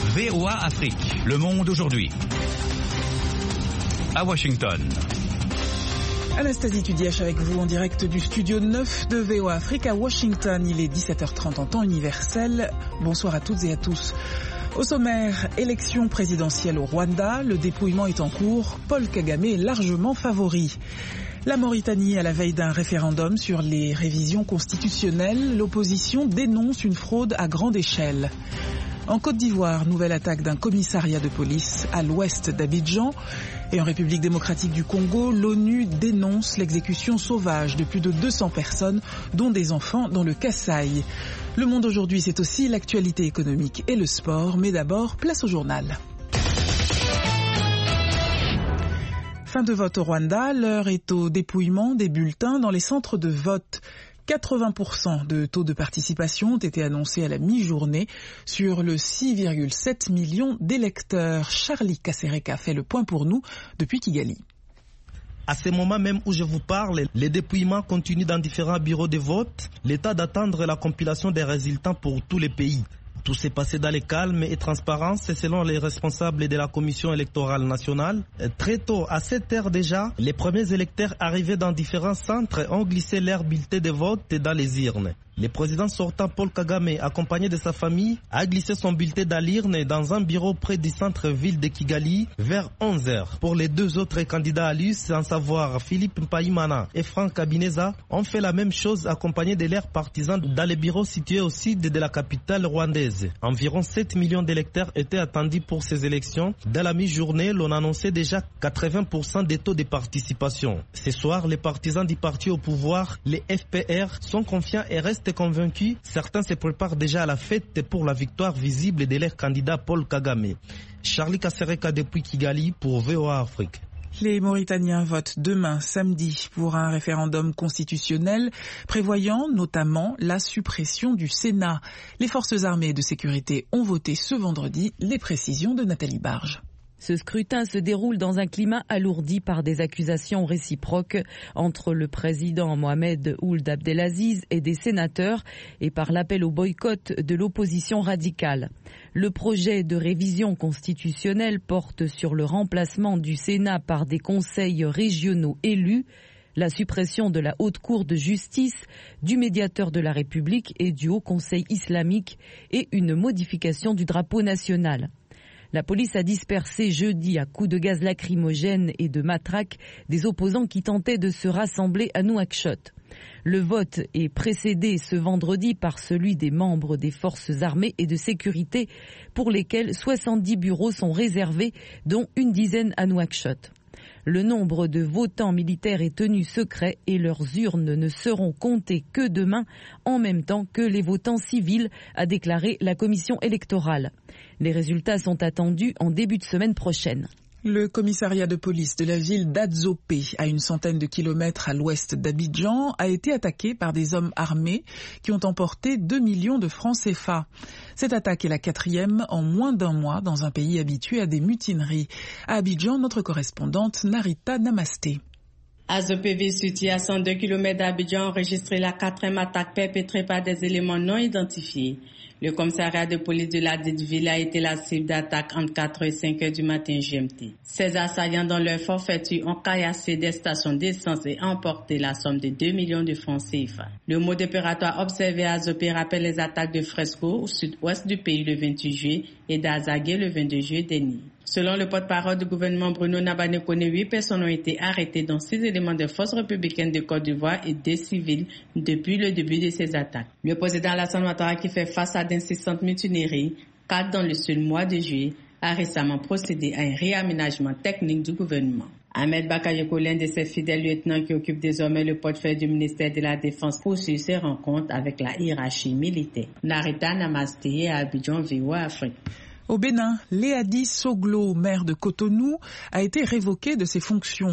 VOA Afrique, le monde aujourd'hui. À Washington. Anastasie Tudiach avec vous en direct du studio 9 de VOA Afrique à Washington. Il est 17h30 en temps universel. Bonsoir à toutes et à tous. Au sommaire, élection présidentielle au Rwanda, le dépouillement est en cours, Paul Kagame est largement favori. La Mauritanie à la veille d'un référendum sur les révisions constitutionnelles, l'opposition dénonce une fraude à grande échelle. En Côte d'Ivoire, nouvelle attaque d'un commissariat de police à l'ouest d'Abidjan. Et en République démocratique du Congo, l'ONU dénonce l'exécution sauvage de plus de 200 personnes, dont des enfants dans le Kasaï. Le monde aujourd'hui, c'est aussi l'actualité économique et le sport, mais d'abord, place au journal. Fin de vote au Rwanda, l'heure est au dépouillement des bulletins dans les centres de vote. 80% de taux de participation ont été annoncés à la mi-journée sur le 6,7 millions d'électeurs. Charlie Kasereka fait le point pour nous depuis Kigali. À ce moment même où je vous parle, les dépouillements continuent dans différents bureaux de vote. L'état d'attendre la compilation des résultats pour tous les pays. Tout s'est passé dans le calme et transparence, selon les responsables de la Commission électorale nationale. Très tôt, à 7 heures déjà, les premiers électeurs arrivés dans différents centres ont glissé leurs bulletins de vote dans les urnes. Le président sortant Paul Kagame, accompagné de sa famille, a glissé son bulletin dans l'urne dans un bureau près du centre-ville de Kigali vers 11 heures. Pour les deux autres candidats à l'US, à savoir Philippe Mpaimana et Franck Habineza, ont fait la même chose accompagnés de leurs partisans dans les bureaux situés au sud de la capitale rwandaise. Environ 7 millions d'électeurs étaient attendus pour ces élections. Dans la mi-journée, l'on annonçait déjà 80% des taux de participation. Ce soir, les partisans du parti au pouvoir, les FPR, sont confiants et restent convaincus. Certains se préparent déjà à la fête pour la victoire visible de leur candidat Paul Kagame. Charlie Kasereka depuis Kigali pour VOA Afrique. Les Mauritaniens votent demain, samedi, pour un référendum constitutionnel prévoyant notamment la suppression du Sénat. Les forces armées de sécurité ont voté ce vendredi. Les précisions de Nathalie Barge. Ce scrutin se déroule dans un climat alourdi par des accusations réciproques entre le président Mohamed Ould Abdelaziz et des sénateurs et par l'appel au boycott de l'opposition radicale. Le projet de révision constitutionnelle porte sur le remplacement du Sénat par des conseils régionaux élus, la suppression de la Haute Cour de justice, du médiateur de la République et du Haut Conseil islamique et une modification du drapeau national. La police a dispersé jeudi à coups de gaz lacrymogène et de matraques des opposants qui tentaient de se rassembler à Nouakchott. Le vote est précédé ce vendredi par celui des membres des forces armées et de sécurité pour lesquels 70 bureaux sont réservés, dont une dizaine à Nouakchott. Le nombre de votants militaires est tenu secret et leurs urnes ne seront comptées que demain, en même temps que les votants civils, a déclaré la commission électorale. Les résultats sont attendus en début de semaine prochaine. Le commissariat de police de la ville d'Adzopé, à une centaine de kilomètres à l'ouest d'Abidjan, a été attaqué par des hommes armés qui ont emporté 2 millions de francs CFA. Cette attaque est la 4e en moins d'un mois dans un pays habitué à des mutineries. À Abidjan, notre correspondante Narita Namasté. Adzopé, ville située à 102 km d'Abidjan, a enregistré la 4e attaque perpétrée par des éléments non identifiés. Le commissariat de police de la dite ville a été la cible d'attaques entre 4 et 5 heures du matin GMT. Ces assaillants, dans leur forfaiture, ont caillassé des stations d'essence et emporté la somme de 2 millions de francs CFA. Le mode opératoire observé à Adzopé rappelle les attaques de Fresco au sud-ouest du pays le 28 juillet et d'Azagué le 22 juillet dernier. Selon le porte-parole du gouvernement Bruno Nabanekone, 8 personnes ont été arrêtées, dont 6 éléments de forces républicaines de Côte d'Ivoire et 2 civils depuis le début de ces attaques. Le président Alassane Ouattara, qui fait face à d'insistantes mutineries, 4 dans le seul mois de juillet, a récemment procédé à un réaménagement technique du gouvernement. Ahmed Bakayoko, l'un de ses fidèles lieutenants qui occupe désormais le portefeuille du ministère de la Défense, poursuit ses rencontres avec la hiérarchie militaire. Narita Namasté à Abidjan, VOA Afrique. Au Bénin, Léadi Soglo, maire de Cotonou, a été révoquée de ses fonctions.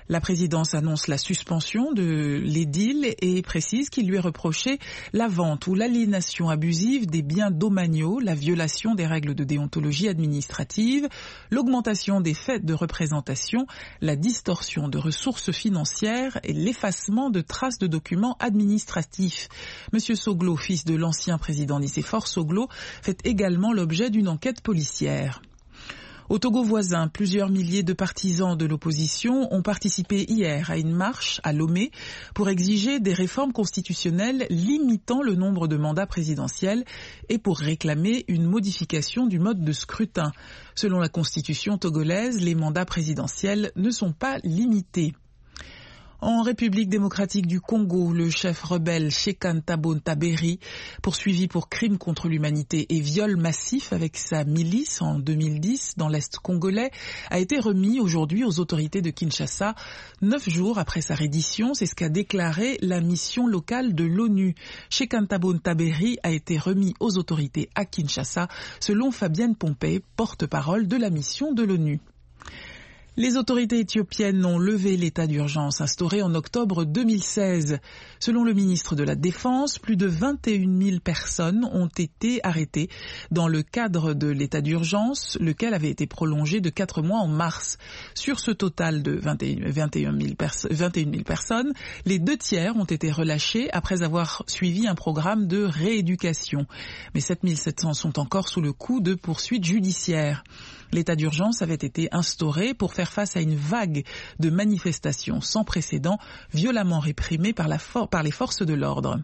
La présidence annonce la suspension de l'édile et précise qu'il lui est reproché la vente ou l'aliénation abusive des biens domaniaux, la violation des règles de déontologie administrative, l'augmentation des frais de représentation, la distorsion de ressources financières et l'effacement de traces de documents administratifs. Monsieur Soglo, fils de l'ancien président Nicéphore Soglo, fait également l'objet d'une enquête policière. Au Togo voisin, plusieurs milliers de partisans de l'opposition ont participé hier à une marche à Lomé pour exiger des réformes constitutionnelles limitant le nombre de mandats présidentiels et pour réclamer une modification du mode de scrutin. Selon la constitution togolaise, les mandats présidentiels ne sont pas limités. En République démocratique du Congo, le chef rebelle Shekan Thabo Ntaberi, poursuivi pour crimes contre l'humanité et viol massif avec sa milice en 2010 dans l'Est congolais, a été remis aujourd'hui aux autorités de Kinshasa, 9 jours après sa reddition. C'est ce qu'a déclaré la mission locale de l'ONU. Shekan Thabo Ntaberi a été remis aux autorités à Kinshasa, selon Fabienne Pompey, porte-parole de la mission de l'ONU. Les autorités éthiopiennes ont levé l'état d'urgence instauré en octobre 2016. Selon le ministre de la Défense, plus de 21 000 personnes ont été arrêtées dans le cadre de l'état d'urgence, lequel avait été prolongé de 4 mois en mars. Sur ce total de 21 000 personnes, les 2 tiers ont été relâchés après avoir suivi un programme de rééducation. Mais 7 700 sont encore sous le coup de poursuites judiciaires. L'état d'urgence avait été instauré pour faire face à une vague de manifestations sans précédent, violemment réprimées par les forces de l'ordre.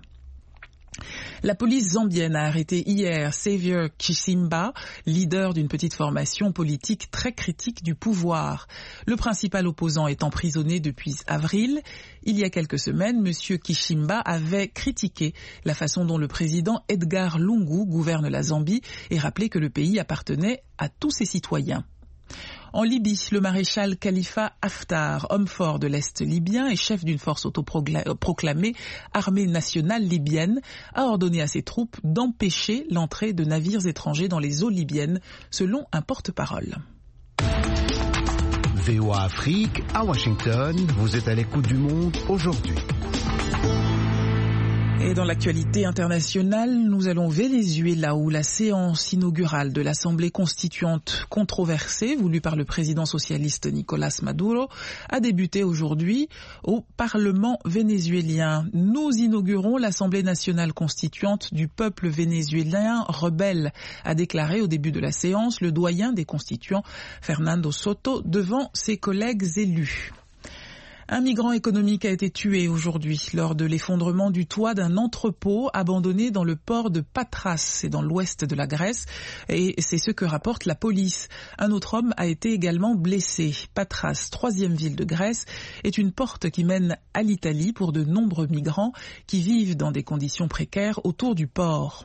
La police zambienne a arrêté hier Xavier Chisimba, leader d'une petite formation politique très critique du pouvoir. Le principal opposant est emprisonné depuis avril. Il y a quelques semaines, M. Chisimba avait critiqué la façon dont le président Edgar Lungu gouverne la Zambie et rappelé que le pays appartenait à tous ses citoyens. En Libye, le maréchal Khalifa Haftar, homme fort de l'Est libyen et chef d'une force autoproclamée Armée nationale libyenne, a ordonné à ses troupes d'empêcher l'entrée de navires étrangers dans les eaux libyennes, selon un porte-parole. VOA Afrique, à Washington, vous êtes à l'écoute du monde aujourd'hui. Et dans l'actualité internationale, nous allons Venezuela où la séance inaugurale de l'Assemblée constituante controversée, voulue par le président socialiste Nicolás Maduro, a débuté aujourd'hui au Parlement vénézuélien. Nous inaugurons l'Assemblée nationale constituante du peuple vénézuélien rebelle, a déclaré au début de la séance le doyen des constituants Fernando Soto devant ses collègues élus. Un migrant économique a été tué aujourd'hui lors de l'effondrement du toit d'un entrepôt abandonné dans le port de Patras, c'est dans l'ouest de la Grèce, et c'est ce que rapporte la police. Un autre homme a été également blessé. Patras, 3e ville de Grèce, est une porte qui mène à l'Italie pour de nombreux migrants qui vivent dans des conditions précaires autour du port.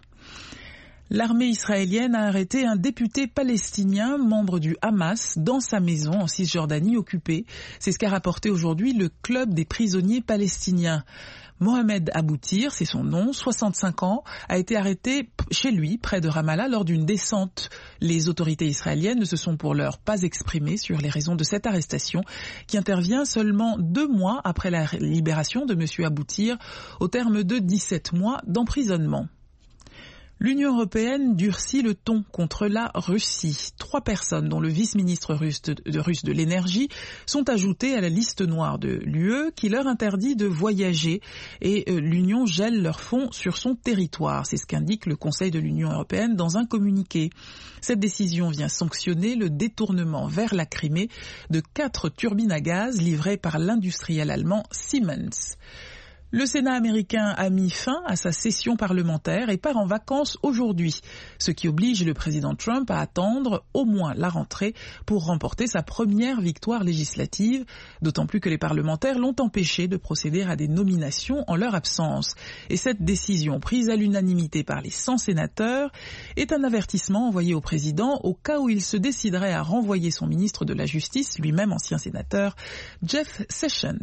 L'armée israélienne a arrêté un député palestinien, membre du Hamas, dans sa maison en Cisjordanie occupée. C'est ce qu'a rapporté aujourd'hui le club des prisonniers palestiniens. Mohamed Aboutir, c'est son nom, 65 ans, a été arrêté chez lui, près de Ramallah, lors d'une descente. Les autorités israéliennes ne se sont pour l'heure pas exprimées sur les raisons de cette arrestation, qui intervient seulement 2 mois après la libération de M. Aboutir, au terme de 17 mois d'emprisonnement. L'Union européenne durcit le ton contre la Russie. 3 personnes, dont le vice-ministre russe de l'énergie, sont ajoutées à la liste noire de l'UE qui leur interdit de voyager et l'Union gèle leurs fonds sur son territoire. C'est ce qu'indique le Conseil de l'Union européenne dans un communiqué. Cette décision vient sanctionner le détournement vers la Crimée de 4 turbines à gaz livrées par l'industriel allemand Siemens. Le Sénat américain a mis fin à sa session parlementaire et part en vacances aujourd'hui, ce qui oblige le président Trump à attendre au moins la rentrée pour remporter sa première victoire législative, d'autant plus que les parlementaires l'ont empêché de procéder à des nominations en leur absence. Et cette décision, prise à l'unanimité par les 100 sénateurs, est un avertissement envoyé au président au cas où il se déciderait à renvoyer son ministre de la Justice, lui-même ancien sénateur, Jeff Sessions.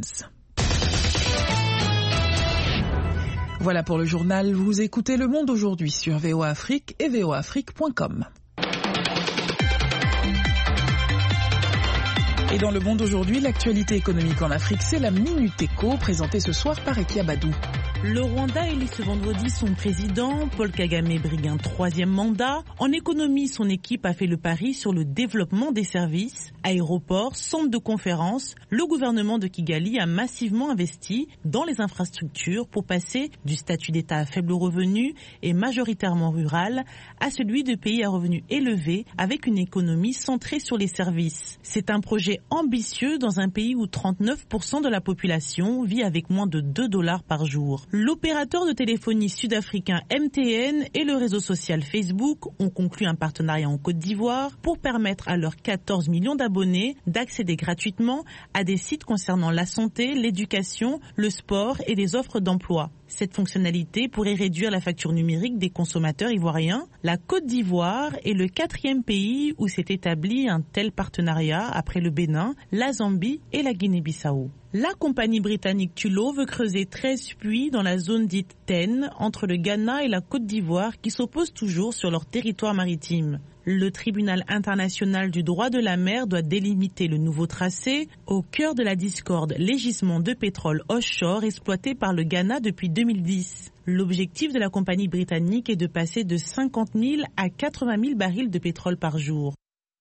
Voilà pour le journal. Vous écoutez Le Monde aujourd'hui sur VOA Afrique et voaafrique.com. Et dans le monde aujourd'hui, l'actualité économique en Afrique, c'est la Minute Éco, présentée ce soir par Ekia Badou. Le Rwanda élit ce vendredi son président. Paul Kagame brigue un 3e mandat. En économie, son équipe a fait le pari sur le développement des services, aéroports, centres de conférences. Le gouvernement de Kigali a massivement investi dans les infrastructures pour passer du statut d'État à faible revenu et majoritairement rural à celui de pays à revenus élevés avec une économie centrée sur les services. C'est un projet ambitieux dans un pays où 39% de la population vit avec moins de $2 par jour. L'opérateur de téléphonie sud-africain MTN et le réseau social Facebook ont conclu un partenariat en Côte d'Ivoire pour permettre à leurs 14 millions d'abonnés d'accéder gratuitement à des sites concernant la santé, l'éducation, le sport et les offres d'emploi. Cette fonctionnalité pourrait réduire la facture numérique des consommateurs ivoiriens. La Côte d'Ivoire est le 4e pays où s'est établi un tel partenariat après le Bénin, la Zambie et la Guinée-Bissau. La compagnie britannique Tullow veut creuser 13 puits dans la zone dite TEN entre le Ghana et la Côte d'Ivoire qui s'opposent toujours sur leur territoire maritime. Le tribunal international du droit de la mer doit délimiter le nouveau tracé au cœur de la discorde, les gisements de pétrole offshore exploités par le Ghana depuis 2010. L'objectif de la compagnie britannique est de passer de 50 000 à 80 000 barils de pétrole par jour.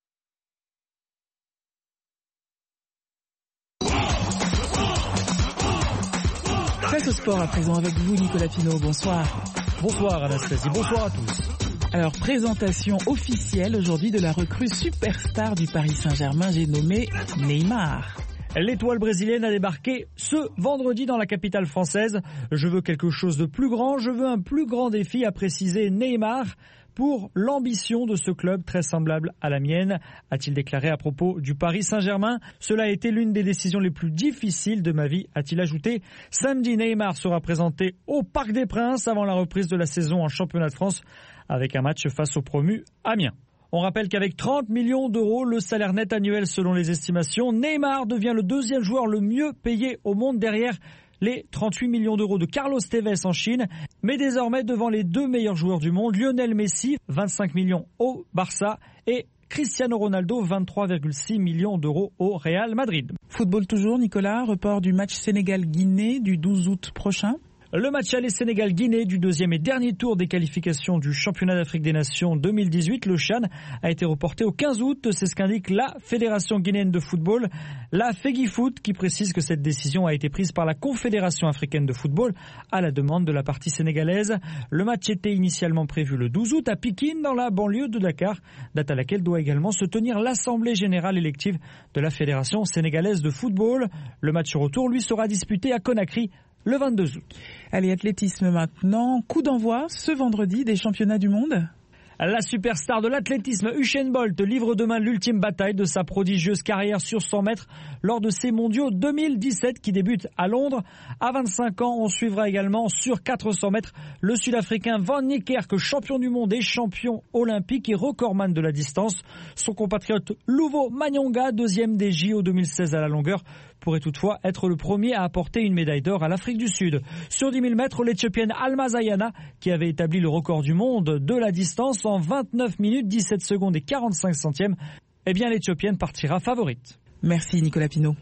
Place au sport à présent avec vous, Nicolas Pinault. Bonsoir. Bonsoir Anastasie, bonsoir à tous. Alors, présentation officielle aujourd'hui de la recrue superstar du Paris Saint-Germain, j'ai nommé Neymar. L'étoile brésilienne a débarqué ce vendredi dans la capitale française. Je veux quelque chose de plus grand, je veux un plus grand défi, a précisé Neymar, pour l'ambition de ce club très semblable à la mienne, a-t-il déclaré à propos du Paris Saint-Germain. Cela a été l'une des décisions les plus difficiles de ma vie, a-t-il ajouté. Samedi, Neymar sera présenté au Parc des Princes avant la reprise de la saison en championnat de France avec un match face au promu Amiens. On rappelle qu'avec 30 millions d'euros, le salaire net annuel selon les estimations, Neymar devient le 2e joueur le mieux payé au monde derrière les 38 millions d'euros de Carlos Tevez en Chine, mais désormais devant les 2 meilleurs joueurs du monde, Lionel Messi, 25 millions au Barça et Cristiano Ronaldo, 23,6 millions d'euros au Real Madrid. Football toujours, Nicolas, report du match Sénégal-Guinée du 12 août prochain. Le match aller Sénégal-Guinée du 2e et dernier tour des qualifications du championnat d'Afrique des Nations 2018, le CHAN, a été reporté au 15 août. C'est ce qu'indique la Fédération guinéenne de football, la FEGIFOOT, qui précise que cette décision a été prise par la Confédération africaine de football à la demande de la partie sénégalaise. Le match était initialement prévu le 12 août à Pikine, dans la banlieue de Dakar, date à laquelle doit également se tenir l'Assemblée générale élective de la Fédération sénégalaise de football. Le match retour, lui, sera disputé à Conakry le 22 août. Allez, athlétisme maintenant. Coup d'envoi ce vendredi des championnats du monde. La superstar de l'athlétisme Usain Bolt livre demain l'ultime bataille de sa prodigieuse carrière sur 100 mètres lors de ces mondiaux 2017 qui débutent à Londres. À 25 ans, on suivra également sur 400 mètres le Sud-Africain Van Niekerk, champion du monde et champion olympique et recordman de la distance. Son compatriote Luvo Manyonga, 2e des JO 2016 à la longueur, pourrait toutefois être le premier à apporter une médaille d'or à l'Afrique du Sud. Sur 10 000 mètres, l'Éthiopienne Alma Zayana, qui avait établi le record du monde de la distance en 29 minutes, 17 secondes et 45 centièmes, eh bien l'Éthiopienne partira favorite. Merci Nicolas Pinault.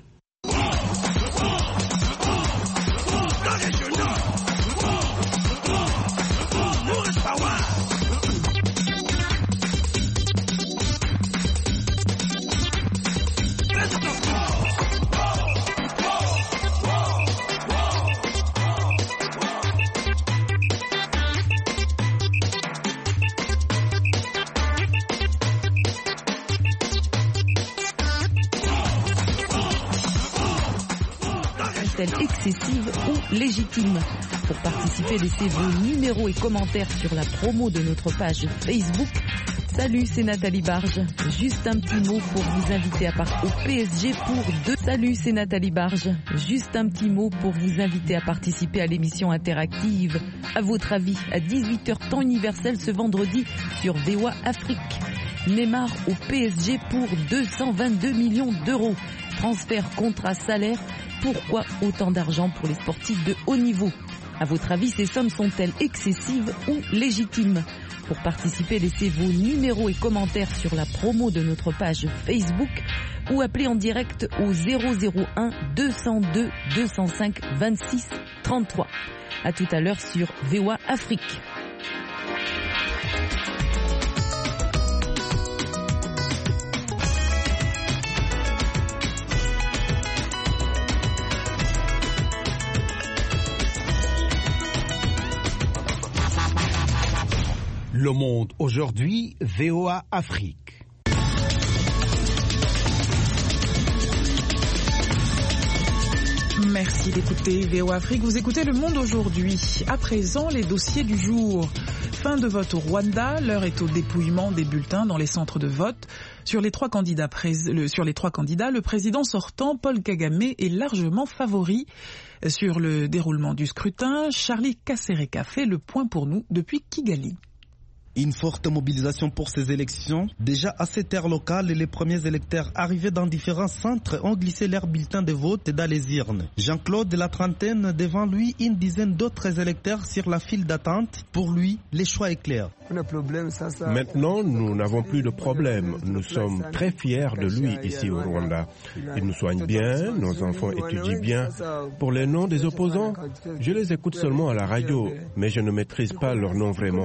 Excessive ou légitime. Pour participer, laissez vos numéros et commentaires sur la promo de notre page Facebook. Salut, c'est Nathalie Barge. Juste un petit mot pour vous inviter à au PSG pour 2. Salut, c'est Nathalie Barge. Juste un petit mot pour vous inviter à participer à l'émission interactive. À votre avis, à 18h temps universel ce vendredi sur VOA Afrique. Neymar au PSG pour 222 millions d'euros. Transfert, contrat, salaire. Pourquoi autant d'argent pour les sportifs de haut niveau? À votre avis, ces sommes sont-elles excessives ou légitimes? Pour participer, laissez vos numéros et commentaires sur la promo de notre page Facebook ou appelez en direct au 001 202 205 26 33. À tout à l'heure sur VOA Afrique. Le Monde aujourd'hui, VOA Afrique. Merci d'écouter VOA Afrique. Vous écoutez Le Monde aujourd'hui. À présent, les dossiers du jour. Fin de vote au Rwanda. L'heure est au dépouillement des bulletins dans les centres de vote. Sur les trois candidats, le président sortant, Paul Kagame, est largement favori. Sur le déroulement du scrutin, Charlie Kasereka fait le point pour nous depuis Kigali. Une forte mobilisation pour ces élections. Déjà à cette heure locale, les premiers électeurs arrivés dans différents centres ont glissé leurs bulletins de vote dans les urnes. Jean-Claude, la trentaine, devant lui, une dizaine d'autres électeurs sur la file d'attente. Pour lui, le choix est clair. Maintenant, nous n'avons plus de problème. Nous sommes très fiers de lui ici au Rwanda. Il nous soigne bien, nos enfants étudient bien. Pour les noms des opposants, je les écoute seulement à la radio, mais je ne maîtrise pas leur nom vraiment.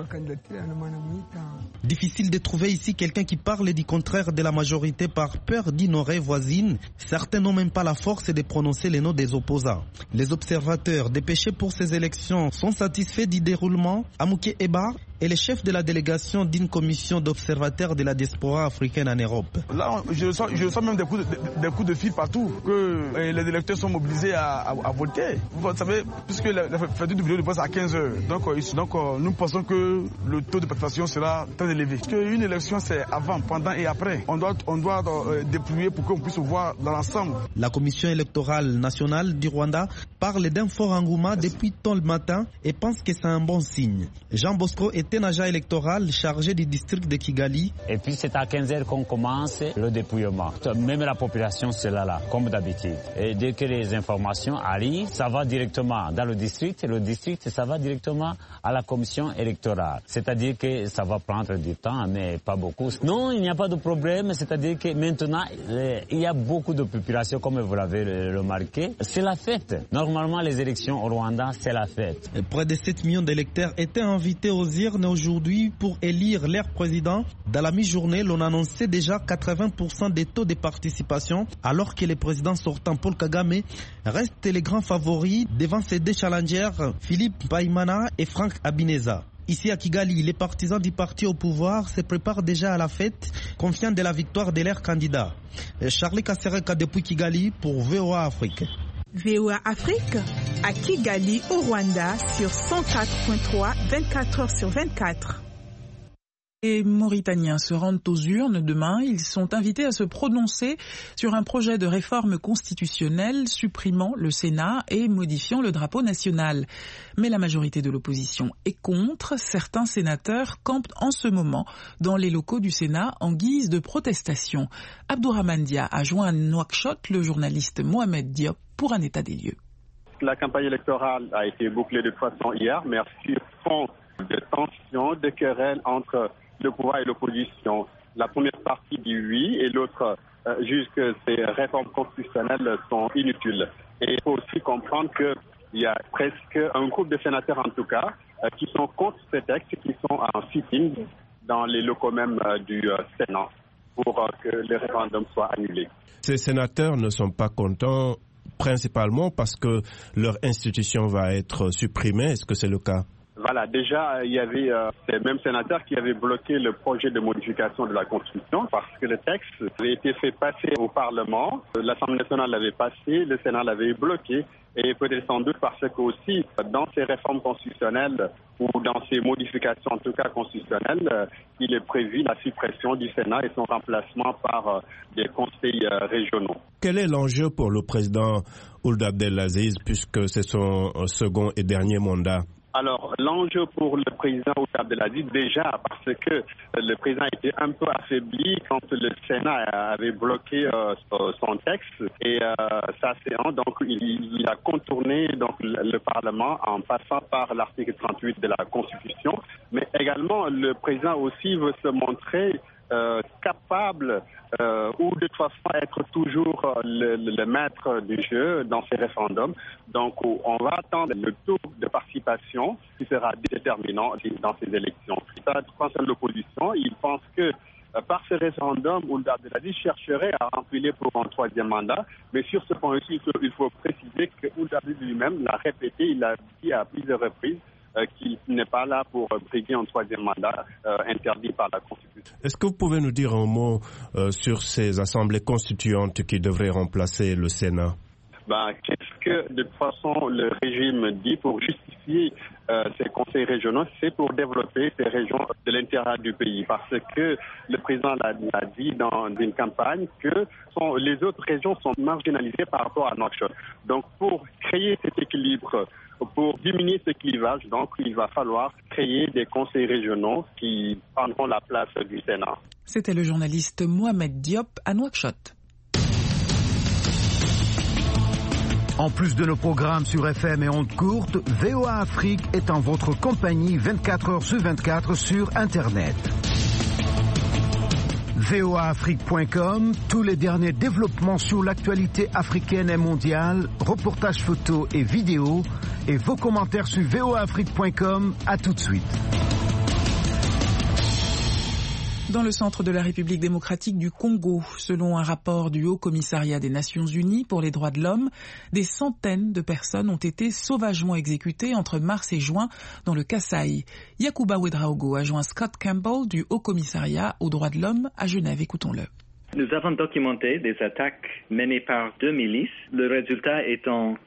Difficile de trouver ici quelqu'un qui parle du contraire de la majorité par peur d'ignorer voisine. Certains n'ont même pas la force de prononcer les noms des opposants. Les observateurs dépêchés pour ces élections sont satisfaits du déroulement. Amouké Eba est le chef de la délégation d'une commission d'observateurs de la diaspora africaine en Europe. Là, je sens même des coups de fil partout, que les électeurs sont mobilisés à voter. Vous savez, puisque la fête du bureau de vote à 15h, donc nous pensons que le taux de participation sera très élevé. Parce qu'une élection, c'est avant, pendant et après. On doit déployer pour qu'on puisse voir dans l'ensemble. La commission électorale nationale du Rwanda parle d'un fort engouement depuis tôt le matin et pense que c'est un bon signe. Jean Bosco est un agent électoral chargé du district de Kigali. Et puis c'est à 15h qu'on commence le dépouillement. Même la population, c'est là, comme d'habitude. Et dès que les informations arrivent, ça va directement dans le district. Le district, ça va directement à la commission électorale. C'est-à-dire que ça va prendre du temps, mais pas beaucoup. Non, il n'y a pas de problème. C'est-à-dire que maintenant, il y a beaucoup de population, comme vous l'avez remarqué. C'est la fête. Normalement, les élections au Rwanda, c'est la fête. Et près de 7 millions d'électeurs étaient invités aux urnes aujourd'hui pour élire leur président. Dans la mi-journée, l'on annonçait déjà 80% des taux de participation, alors que le président sortant Paul Kagame reste les grands favoris devant ses deux challengers, Philippe Paimana et Frank Habineza. Ici à Kigali, les partisans du parti au pouvoir se préparent déjà à la fête, confiants de la victoire de leurs candidats. Charlie Kasereka depuis Kigali pour VOA Afrique. VOA Afrique à Kigali au Rwanda sur 104.3, 24 heures sur 24. Les Mauritaniens se rendent aux urnes demain. Ils sont invités à se prononcer sur un projet de réforme constitutionnelle supprimant le Sénat et modifiant le drapeau national. Mais la majorité de l'opposition est contre. Certains sénateurs campent en ce moment dans les locaux du Sénat en guise de protestation. Abdourahmane Dia a joint à Nouakchott le journaliste Mohamed Diop pour un état des lieux. La campagne électorale a été bouclée de toute façon hier, mais sur fond de tensions, de querelles entre le pouvoir et l'opposition. La première partie dit oui et l'autre juge que ces réformes constitutionnelles sont inutiles. Et il faut aussi comprendre qu'il y a presque un groupe de sénateurs en tout cas qui sont contre ces textes, qui sont en sitting dans les locaux même du Sénat pour que le référendum soit annulé. Ces sénateurs ne sont pas contents principalement parce que leur institution va être supprimée. Est-ce que c'est le cas ? Voilà, déjà, il y avait ces mêmes sénateurs qui avaient bloqué le projet de modification de la Constitution parce que le texte avait été fait passer au Parlement. L'Assemblée nationale l'avait passé, le Sénat l'avait bloqué. Et peut-être sans doute parce que aussi, dans ces réformes constitutionnelles ou dans ces modifications, en tout cas constitutionnelles, il est prévu la suppression du Sénat et son remplacement par des conseils régionaux. Quel est l'enjeu pour le président Ould Abdelaziz puisque c'est son second et dernier mandat ? Alors, l'enjeu pour le président Ould Abdelaziz, déjà, parce que le président était un peu affaibli quand le Sénat avait bloqué son texte et sa séance, donc il a contourné donc, le Parlement en passant par l'article 38 de la Constitution, mais également le président aussi veut se montrer capable ou de toute façon être toujours le maître du jeu dans ces référendums. Donc on va attendre le taux de participation qui sera déterminant dans ces élections. Ça concerne l'opposition, il pense que par ce référendum, Ould Abdelaziz chercherait à remplir pour un troisième mandat, mais sur ce point aussi, il faut préciser que Ould Abdelaziz lui-même l'a répété, il l'a dit à plusieurs reprises, qui n'est pas là pour briguer un troisième mandat interdit par la Constitution. Est-ce que vous pouvez nous dire un mot sur ces assemblées constituantes qui devraient remplacer le Sénat? Qu'est-ce que de toute façon le régime dit pour justifier ces conseils régionaux? C'est pour développer ces régions de l'intérieur du pays, parce que le président l'a dit dans une campagne que les autres régions sont marginalisées par rapport à Nouakchott. Donc pour créer cet équilibre, pour diminuer ce clivage, donc il va falloir créer des conseils régionaux qui prendront la place du Sénat. C'était le journaliste Mohamed Diop à Nouakchott. En plus de nos programmes sur FM et ondes courtes, VOA Afrique est en votre compagnie 24 heures sur 24 sur Internet. voaafrique.com, tous les derniers développements sur l'actualité africaine et mondiale, reportages photos et vidéos, et vos commentaires sur voaafrique.com. À tout de suite. Dans le centre de la République démocratique du Congo, selon un rapport du Haut Commissariat des Nations Unies pour les droits de l'homme, des centaines de personnes ont été sauvagement exécutées entre mars et juin dans le Kasaï. Yacouba Ouedraogo a joint Scott Campbell du Haut Commissariat aux droits de l'homme à Genève. Écoutons-le. Nous avons documenté des attaques menées par 2 milices, le résultat étant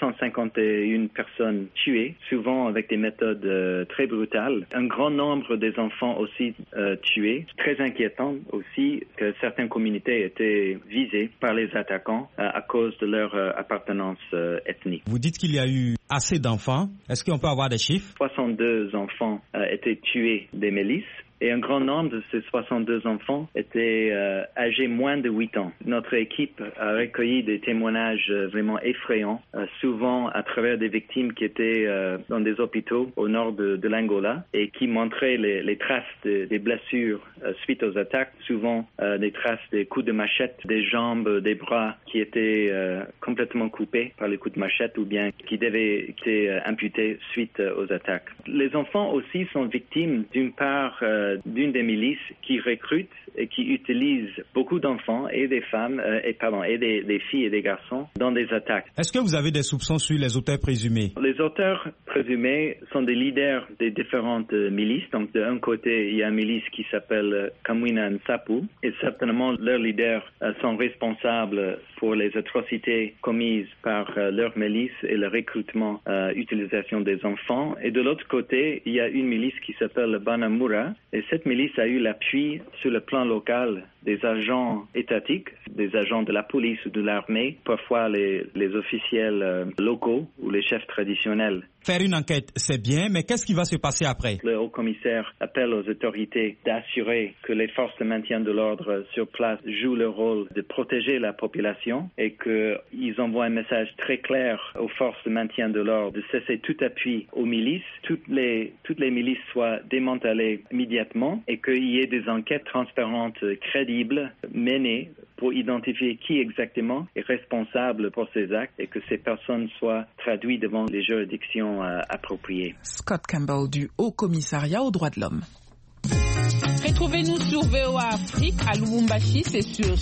251 personnes tuées, souvent avec des méthodes très brutales. Un grand nombre des enfants aussi tués. Très inquiétant aussi que certaines communautés étaient visées par les attaquants à cause de leur appartenance ethnique. Vous dites qu'il y a eu assez d'enfants. Est-ce qu'on peut avoir des chiffres? 62 enfants étaient tués des milices. Et un grand nombre de ces 62 enfants étaient âgés moins de 8 ans. Notre équipe a recueilli des témoignages vraiment effrayants, souvent à travers des victimes qui étaient dans des hôpitaux au nord de l'Angola et qui montraient les traces des blessures suite aux attaques, souvent des traces des coups de machette, des jambes, des bras qui étaient complètement coupés par les coups de machette ou bien qui devaient être amputés suite aux attaques. Les enfants aussi sont victimes d'une part d'une des milices qui recrute et qui utilise beaucoup d'enfants et des femmes et des filles et des garçons dans des attaques. Est-ce que vous avez des soupçons sur les auteurs présumés? Les auteurs présumés sont des leaders des différentes milices. Donc d'un côté, il y a une milice qui s'appelle Kamwina Nsapu et certainement leurs leaders sont responsables pour les atrocités commises par leur milice et le recrutement, utilisation des enfants. Et de l'autre côté, il y a une milice qui s'appelle Banamura et cette milice a eu l'appui sur le plan local des agents étatiques, des agents de la police ou de l'armée, parfois les officiels locaux ou les chefs traditionnels. Faire une enquête, c'est bien, mais qu'est-ce qui va se passer après? Le haut-commissaire appelle aux autorités d'assurer que les forces de maintien de l'ordre sur place jouent le rôle de protéger la population et qu'ils envoient un message très clair aux forces de maintien de l'ordre de cesser tout appui aux milices, toutes les milices soient démantelées immédiatement et qu'il y ait des enquêtes transparentes, crédibles, menées pour identifier qui exactement est responsable pour ces actes et que ces personnes soient traduites devant les juridictions appropriées. Scott Campbell du Haut Commissariat aux droits de l'homme. Retrouvez-nous sur VOA Afrique à Lubumbashi, c'est sur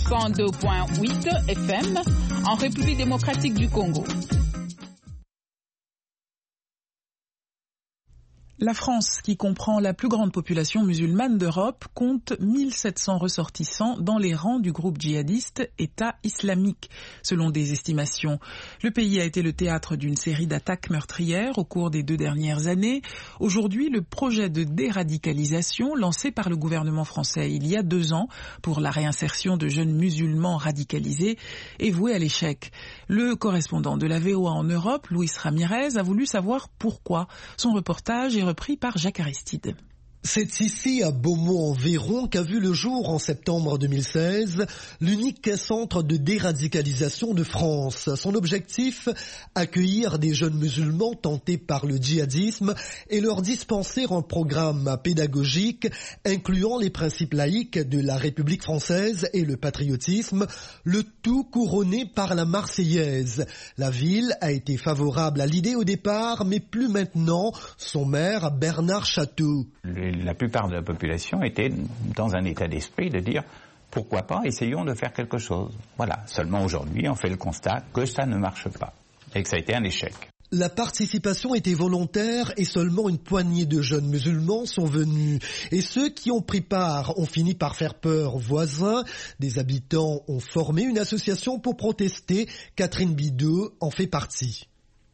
102.8 FM en République démocratique du Congo. La France, qui comprend la plus grande population musulmane d'Europe, compte 1700 ressortissants dans les rangs du groupe djihadiste État islamique, selon des estimations. Le pays a été le théâtre d'une série d'attaques meurtrières au cours des 2 dernières années. Aujourd'hui, le projet de déradicalisation lancé par le gouvernement français il y a 2 ans pour la réinsertion de jeunes musulmans radicalisés est voué à l'échec. Le correspondant de la VOA en Europe, Luis Ramirez, a voulu savoir pourquoi. Son reportage est repris par Jacques Aristide. C'est ici, à Beaumont-en-Véron, qu'a vu le jour en septembre 2016 l'unique centre de déradicalisation de France. Son objectif, accueillir des jeunes musulmans tentés par le djihadisme et leur dispenser un programme pédagogique incluant les principes laïques de la République française et le patriotisme, le tout couronné par la Marseillaise. La ville a été favorable à l'idée au départ, mais plus maintenant, son maire Bernard Château. La plupart de la population était dans un état d'esprit de dire pourquoi pas, essayons de faire quelque chose. Voilà, seulement aujourd'hui on fait le constat que ça ne marche pas et que ça a été un échec. La participation était volontaire et seulement une poignée de jeunes musulmans sont venus. Et ceux qui ont pris part ont fini par faire peur aux voisins. Des habitants ont formé une association pour protester. Catherine Bidot en fait partie.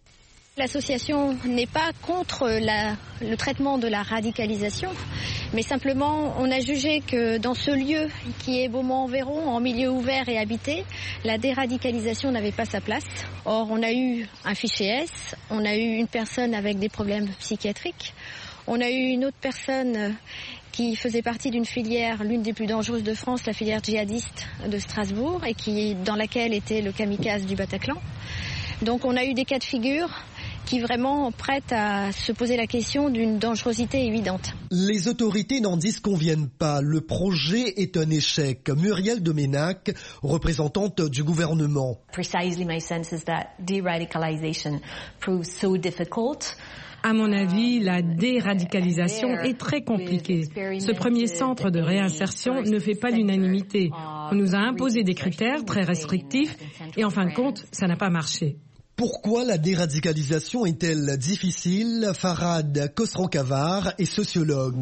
L'association n'est pas contre le traitement de la radicalisation, mais simplement on a jugé que dans ce lieu qui est Beaumont-en-Véron, en milieu ouvert et habité, la déradicalisation n'avait pas sa place. Or on a eu un fichier S, on a eu une personne avec des problèmes psychiatriques, on a eu une autre personne qui faisait partie d'une filière, l'une des plus dangereuses de France, la filière djihadiste de Strasbourg, et dans laquelle était le kamikaze du Bataclan. Donc on a eu des cas de figure qui vraiment prêtent à se poser la question d'une dangerosité évidente. Les autorités n'en disconviennent pas. Le projet est un échec. Muriel Doménac, représentante du gouvernement. Precisely my sense is that deradicalization proves so difficult. À mon avis, la déradicalisation est très compliquée. Ce premier centre de réinsertion ne fait pas l'unanimité. On nous a imposé des critères très restrictifs et en fin de compte, ça n'a pas marché. Pourquoi la déradicalisation est-elle difficile? Farhad Khosrow-Kavar est sociologue.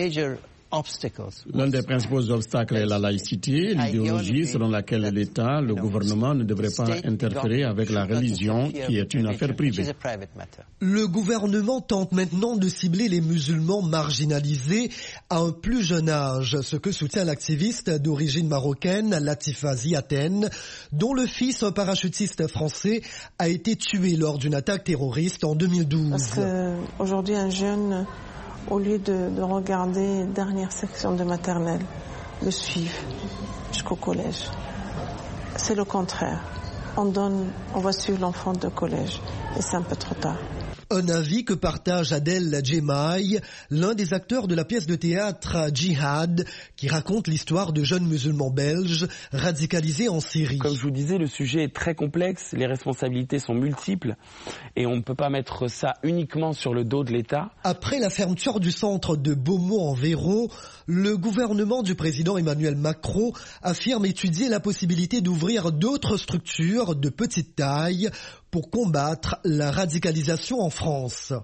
L'un des principaux obstacles est la laïcité, l'idéologie selon laquelle l'État, le gouvernement ne devrait pas interférer avec la religion qui est une affaire privée. Le gouvernement tente maintenant de cibler les musulmans marginalisés à un plus jeune âge, ce que soutient l'activiste d'origine marocaine Latifa Ziaten, dont le fils, un parachutiste français, a été tué lors d'une attaque terroriste en 2012. Parce qu'aujourd'hui, un jeune, au lieu de regarder dernière section de maternelle, le suivre jusqu'au collège. C'est le contraire. On va suivre l'enfant de collège et c'est un peu trop tard. Un avis que partage Adel Djemaï, l'un des acteurs de la pièce de théâtre Djihad, qui raconte l'histoire de jeunes musulmans belges radicalisés en Syrie. Comme je vous disais, le sujet est très complexe, les responsabilités sont multiples et on ne peut pas mettre ça uniquement sur le dos de l'État. Après la fermeture du centre de Beaumont-en-Véron, le gouvernement du président Emmanuel Macron affirme étudier la possibilité d'ouvrir d'autres structures de petite taille pour combattre la radicalisation en France.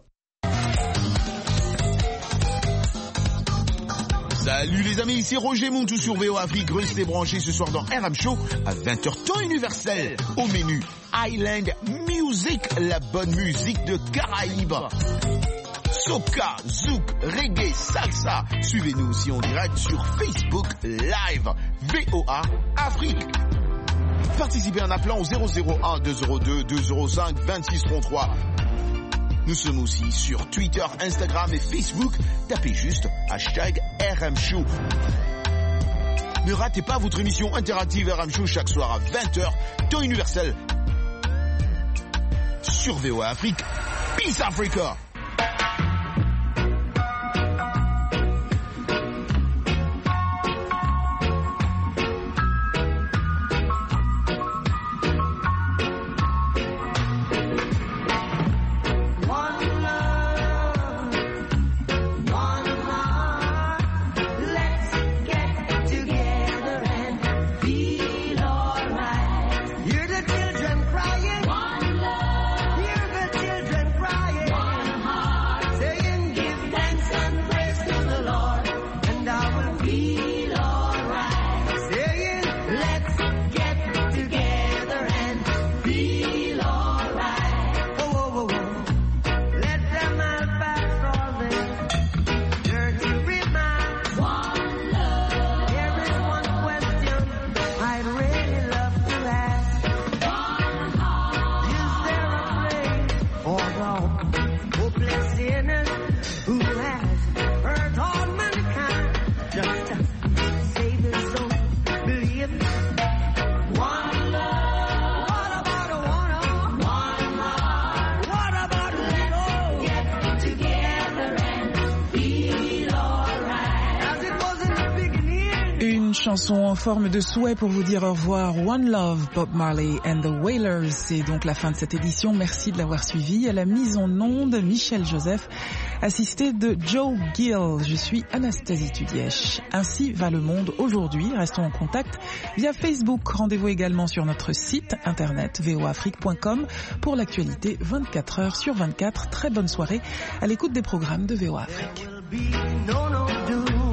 Salut les amis, ici Roger Montou sur VOA Afrique. Restez branchés ce soir dans RM Show à 20h temps universel. Au menu Island Music, la bonne musique de Caraïbes. Soca, zouk, reggae, salsa. Suivez-nous aussi en direct sur Facebook Live. VOA Afrique. Participez en appelant au 001 202 205 2633. Nous sommes aussi sur Twitter, Instagram et Facebook. Tapez juste #RM Show. Ne ratez pas votre émission interactive RM Show chaque soir à 20h, temps universel. Sur VOA Afrique. Peace Africa! chanson en forme de souhait pour vous dire au revoir. One Love, Bob Marley and the Wailers. C'est donc la fin de cette édition. Merci de l'avoir suivi. À la mise en onde, Michel Joseph, assisté de Joe Gill. Je suis Anastasie Tudièche. Ainsi va le monde aujourd'hui. Restons en contact via Facebook. Rendez-vous également sur notre site internet voafrique.com pour l'actualité 24 heures sur 24. Très bonne soirée à l'écoute des programmes de VOA Afrique.